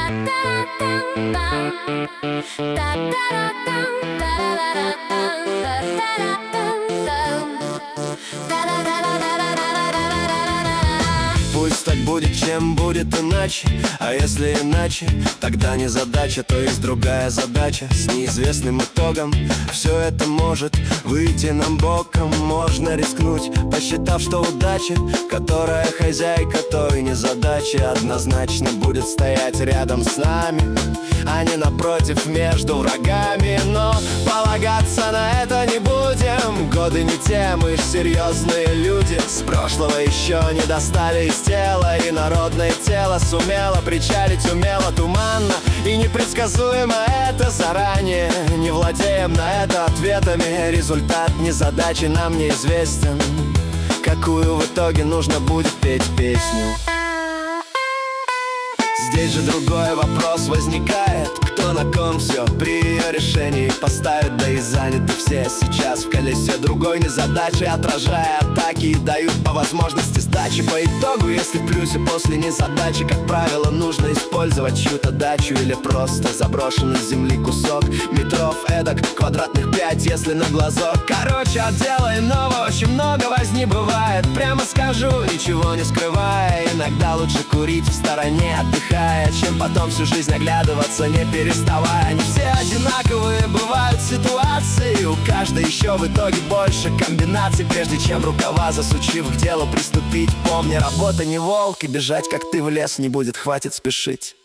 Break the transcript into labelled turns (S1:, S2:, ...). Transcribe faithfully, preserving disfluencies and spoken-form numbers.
S1: Пусть так будет, чем будет иначе. А если иначе, тогда не задача, то есть другая задача с неизвестным итогом. Все это может выйти нам боком. Можно рискнуть, посчитав, что удача, которая хозяйка той незадачи, однозначно будет стоять рядом с нами, а не напротив, между врагами. Но полагаться на это не будем. Годы не те, мы ж серьезные люди. С прошлого еще не достали из тела, и народное тело сумело причалить умело, туманно и непредсказуемо это заранее. Не владеем на это ответами, результат незадачи нам неизвестен. Какую в итоге нужно будет петь песню? Здесь же другой вопрос возникает: кто на ком все при ее решении поставит? Да и заняты все сейчас в колесе другой незадачи, отражая атаки и дают по возможности сдачи. По итогу, если в плюсе после незадачи, как правило, нужно использовать чью-то дачу или просто заброшенный с земли кусок. Метров эдак, квадратных пять, если на глазок. Короче, от дела иного очень много возни бывает. Прямо скажу, ничего не скрывая, иногда лучше курить в стороне, отдыхая, чем потом всю жизнь оглядываться, не переставая. Не все одинаковые бывают ситуации, у каждой еще в итоге больше комбинаций. Прежде чем рукава засучив к делу приступить, помни, работа не волк, и бежать как ты в лес не будет, хватит спешить.